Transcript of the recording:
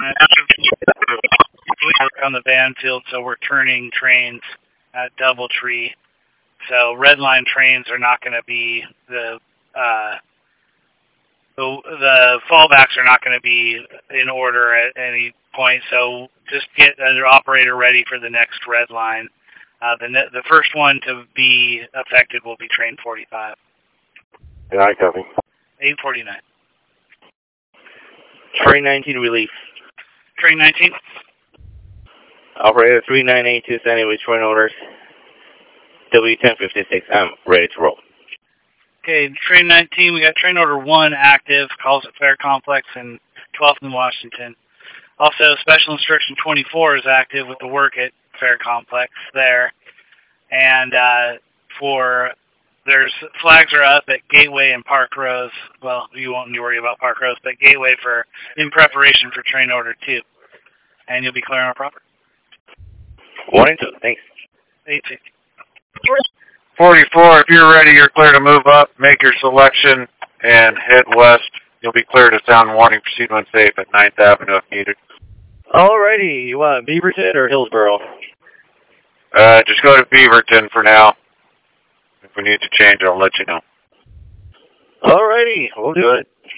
on the van field, so we're turning trains at Doubletree. So red line trains are not going to be the fallbacks are not going to be in order at any point. So just get an operator ready for the next red line. The first one to be affected will be train 45. Yeah, I copy. 849. Train 19 relief. Train 19. Operator 3982 standing with train orders. W1056, I'm ready to roll. Okay, train 19, we got train order 1 active, calls at Fair Complex in 12th and Washington. Also, special instruction 24 is active with the work at Fair Complex there. And there's flags are up at Gateway and Park Rose. Well, you won't need to worry about Park Rose, but Gateway in preparation for train order 2. And you'll be clear on our property. 1 and 2, thanks. 850. 44, if you're ready, you're clear to move up, make your selection, and head west. You'll be clear to sound warning, proceed when safe at 9th Avenue if needed. Alrighty, you want Beaverton or Hillsboro? Just go to Beaverton for now. If we need to change, I'll let you know. Alrighty, we'll do it.